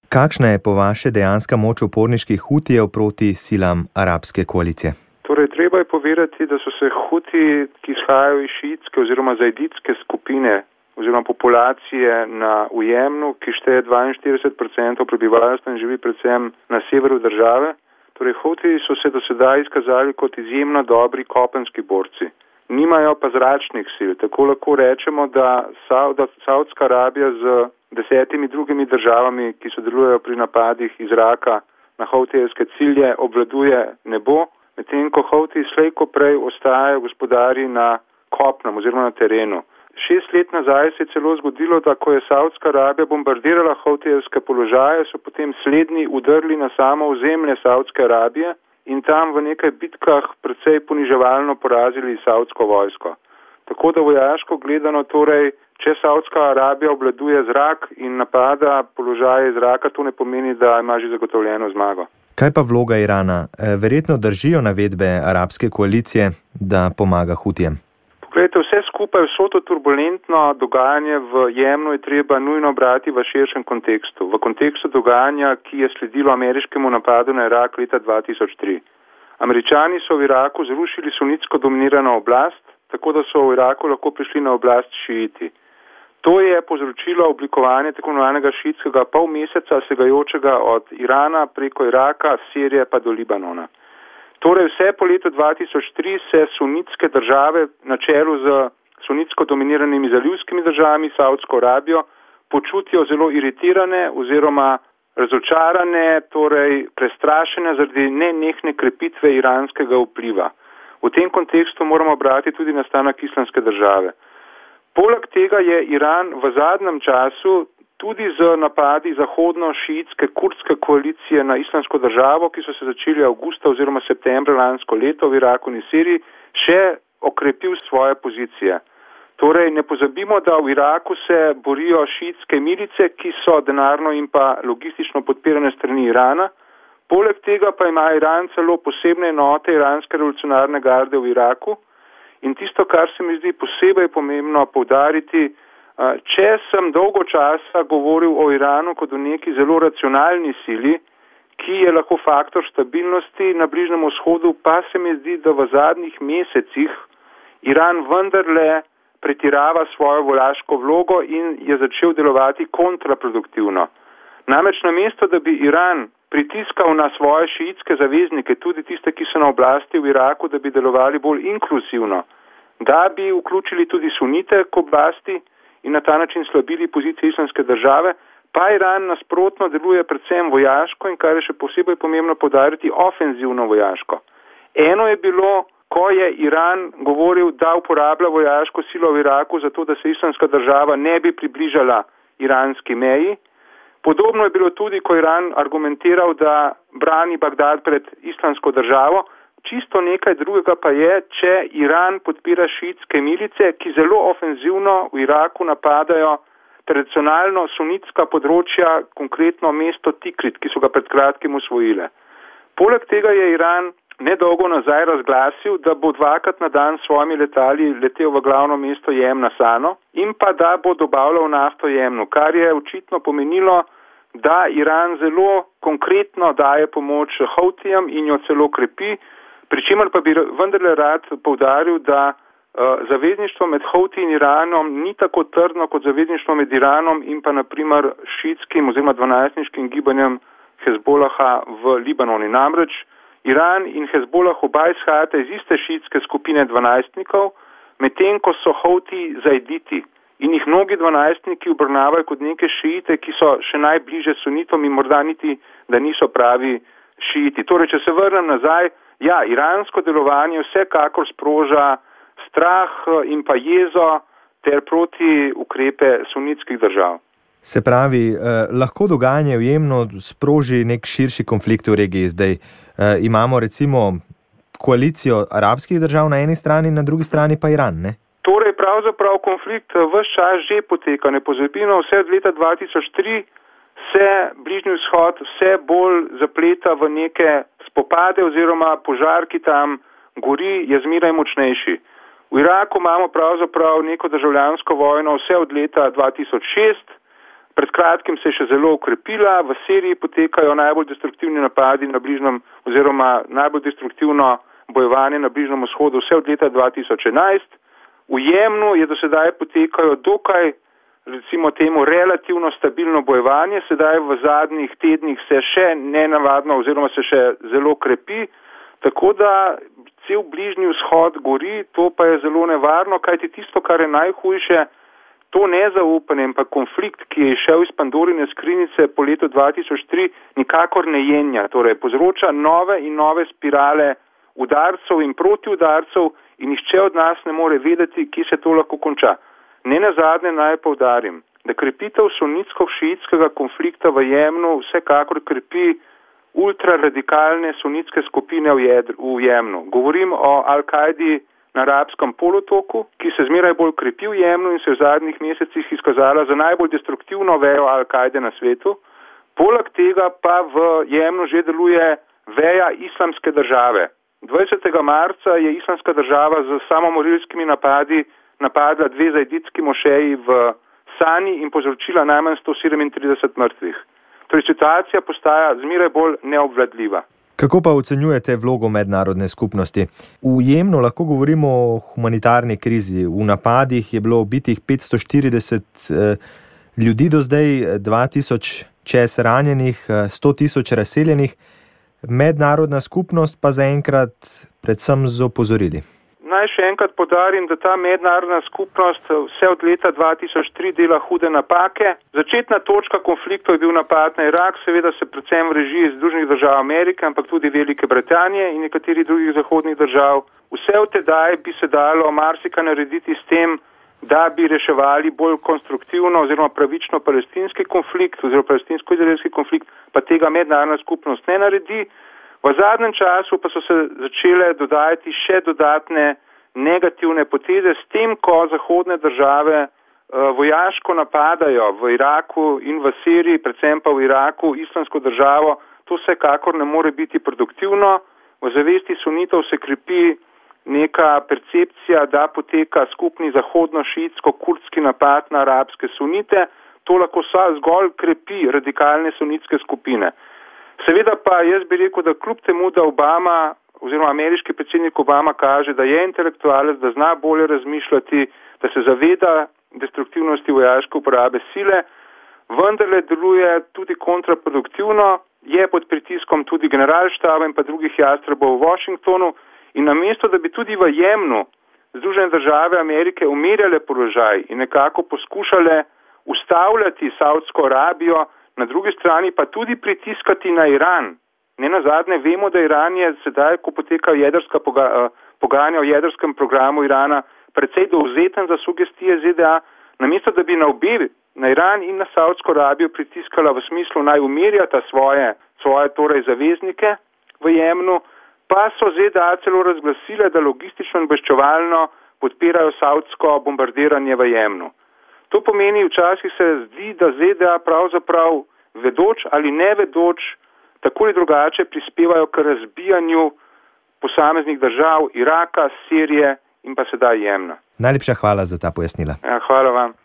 Kakšna je po vaše dejanska moč uporniških Hutijev proti silam arabske koalicije? Torej, treba je povedati, da so se Huti, ki izhajajo iz šiitske oziroma zaiditske skupine oziroma populacije v Jemnu, ki šteje 42% prebivalstva in živi predvsem na severu države. Torej, Huti so se do sedaj izkazali kot izjemno dobri kopenski borci. Nimajo pa zračnih sil. Tako lahko rečemo, da Saudska Arabija z 10 drugimi državami, ki sodelujejo pri napadih iz zraka na hutijevske cilje, obvladuje nebo, medtem ko Huti slej ko prej ostajajo gospodarji na kopnem oziroma na terenu. 6 let nazaj se je celo zgodilo, da ko je Saudska Arabija bombardirala hutijevske položaje, so potem slednji udrli na samo ozemlje Saudske Arabije in tam v nekaj bitkah precej poniževalno porazili saudsko vojsko. Tako da vojaško gledano, torej, če Saudska Arabija obvladuje zrak in napada položaje zraka, to ne pomeni, da ima že zagotovljeno zmago. Kaj pa vloga Irana? Verjetno držijo navedbe arabske koalicije, da pomaga Hutijem. Poglejte, vse skupaj, vso to turbulentno dogajanje v Jemnu je treba nujno brati v širšem kontekstu. V kontekstu dogajanja, ki je sledilo ameriškemu napadu na Irak leta 2003. Američani so v Iraku zrušili sunitsko dominirano oblast, tako da so v Iraku lahko prišli na oblast šiiti. To je povzročilo oblikovanje tako imenovanega šiitskega polmeseca, segajočega od Irana preko Iraka, Sirije pa do Libanona. Torej vse po letu 2003 se sunitske države na čelu z sunitsko dominiranimi zalivskimi državami, Saudsko Arabijo, počutijo zelo iritirane oziroma razočarane, torej prestrašene zaradi nenehne krepitve iranskega vpliva. V tem kontekstu moramo brati tudi nastanek islamske države. Poleg tega je Iran v zadnjem času tudi z napadi zahodno-šiitske kurdske koalicije na islamsko državo, ki so se začeli avgusta oziroma septembra lansko leto v Iraku in Siriji, še okrepil svoje pozicije. Torej, ne pozabimo, da v Iraku se borijo šiitske milice, ki so denarno in pa logistično podpirane strani Irana. Poleg tega pa ima Iran celo posebne enote iranske revolucionarne garde v Iraku. In tisto, kar se mi zdi posebej pomembno poudariti, če sem dolgo časa govoril o Iranu kot o neki zelo racionalni sili, ki je lahko faktor stabilnosti na Bližnjem vzhodu, pa se mi zdi, da v zadnjih mesecih Iran vendarle pretirava svojo vojaško vlogo in je začel delovati kontraproduktivno. Namreč namesto, da bi Iran pritiskal na svoje šiitske zaveznike, tudi tiste, ki so na oblasti v Iraku, da bi delovali bolj inkluzivno, da bi vključili tudi sunite k oblasti in na ta način slabili pozicije islamske države, pa Iran nasprotno deluje predvsem vojaško in, kar je še posebej pomembno poudariti, ofenzivno vojaško. Eno je bilo, ko je Iran govoril, da uporablja vojaško silo v Iraku zato, da se islamska država ne bi približala iranski meji. Podobno je bilo tudi, ko Iran argumentiral, da brani Bagdad pred islamsko državo. Čisto nekaj drugega pa je, če Iran podpira šiitske milice, ki zelo ofenzivno v Iraku napadajo tradicionalno sunitska področja, konkretno mesto Tikrit, ki so ga pred kratkim osvojile. Poleg tega je Iran nedolgo nazaj razglasil, da bo 2-krat na dan s svojimi letali letel v glavno mesto Jemna Sano in pa da bo dobavljal nafto Jemnu, kar je očitno pomenilo, da Iran zelo konkretno daje pomoč Hutijem in jo celo krepi, pri čemer pa bi vendarle rad poudaril, da zavezništvo med Houthi in Iranom ni tako trdno kot zavezništvo med Iranom in pa naprimer šiitskim oziroma 12-niškim gibanjem Hezbolaha v Libanoni. Namreč Iran in Hezbolah oba izhajata iz iste šiitske skupine 12-nikov, medtem ko so Houthi zaiditi in jih mnogi 12-niki obrnavajo kot neke šiite, ki so še najbliže sunitom in morda niti, da niso pravi šiiti. Torej, če se vrnem nazaj, ja, iransko delovanje vsekakor sproža strah in pa jezo ter proti ukrepe sunitskih držav. Se pravi, lahko dogajanje v Jemnu sproži nek širši konflikt v regiji. Zdaj imamo recimo koalicijo arabskih držav na eni strani, na drugi strani pa Iran, ne? Torej, pravzaprav konflikt ves čas že poteka. Ne pozabimo, vse od leta 2003 se Bližnji vzhod vse bolj zapleta v neke spopade oziroma požar, ki tam gori, je zmeraj močnejši. V Iraku imamo pravzaprav neko državljansko vojno vse od leta 2006, Pred kratkim se je še zelo ukrepila, v Siriji potekajo najbolj destruktivni napadi na bližnjem oziroma najbolj destruktivno bojevanje na Bližnjem vzhodu vse od leta 2011. V Jemnu je do sedaj potekajo dokaj, recimo temu, relativno stabilno bojevanje, sedaj v zadnjih tednih se še nenavadno oziroma se še zelo krepi, tako da cel Bližnji vzhod gori, to pa je zelo nevarno, kajti tisto, kar je najhujše, to nezaupanje in pa konflikt, ki je šel iz Pandorine skrinjice po letu 2003, nikakor ne jenja, torej povzroča nove in nove spirale udarcev in protiudarcev in nihče od nas ne more vedeti, kje se to lahko konča. Nenazadnje naj poudarim, da krepitev sunitsko-šiitskega konflikta v Jemnu vsekakor krepi ultraradikalne sunitske skupine v Jemnu. Govorim o Al-Kaidi na Arabskem polotoku, ki se zmeraj bolj krepi v Jemnu in se v zadnjih mesecih izkazala za najbolj destruktivno vejo Al-Kaide na svetu. Poleg tega pa v Jemnu že deluje veja Islamske države. 20. marca je Islamska država z samomorilskimi napadi napadla 2 zajditski mošeji v Sani in povzročila najmanj 137 mrtvih. Torej situacija postaja zmeraj bolj neobvladljiva. Kako pa ocenjujete vlogo mednarodne skupnosti? V Jemnu lahko govorimo o humanitarni krizi. V napadih je bilo ubitih 540 ljudi do zdaj, 2000 čez ranjenih, 100 000 razseljenih. Mednarodna skupnost pa zaenkrat predvsem z opozorili. Naj še enkrat podarim, da ta mednarodna skupnost vse od leta 2003 dela hude napake. Začetna točka konfliktov je bil napad na Irak, seveda se predvsem v režiji Združenih držav Amerike, ampak tudi Velike Britanije in nekaterih drugih zahodnih držav. Vse od tedaj bi se dalo marsikaj narediti s tem, da bi reševali bolj konstruktivno oziroma pravično palestinski konflikt oziroma palestinsko-izraelski konflikt, pa tega mednarodna skupnost ne naredi. V zadnjem času pa so se začele dodajati še dodatne negativne poteze s tem, ko zahodne države vojaško napadajo v Iraku in v Siriji, predvsem pa v Iraku, islamsko državo. To vsekakor ne more biti produktivno. V zavesti sunitov se krepi neka percepcija, da poteka skupni zahodno-šiitsko-kurdski napad na arabske sunite. To lahko zgolj krepi radikalne sunitske skupine. Seveda pa jaz bi rekel, da kljub temu, da Obama oziroma ameriški predsednik Obama kaže, da je intelektualec, da zna bolje razmišljati, da se zaveda destruktivnosti vojaške uporabe sile, vendarle deluje tudi kontraproduktivno, je pod pritiskom tudi generalštaba in pa drugih jastrebov v Washingtonu in namesto, da bi tudi v Jemnu Združene države Amerike umirjale položaj in nekako poskušale ustavljati Saudsko Arabijo, na drugi strani pa tudi pritiskati na Iran. Nenazadnje vemo, da Iran je sedaj, ko potekajo jedrska pogajanja o jedrskem programu Irana, precej dovzeten za sugestije ZDA, namesto da bi na obe, na Iran in na Saudsko Arabijo pritiskala v smislu naj umirjata svoje torej zaveznike v Jemnu, pa so ZDA celo razglasile, da logistično in obveščevalno podpirajo saudsko bombardiranje v Jemnu. To pomeni, včasih se zdi, da ZDA pravzaprav vedoč ali ne vedoč, tako ali drugače prispevajo k razbijanju posameznih držav Iraka, Sirije in pa sedaj Jemna. Najlepša hvala za ta pojasnila. Ja, hvala vam.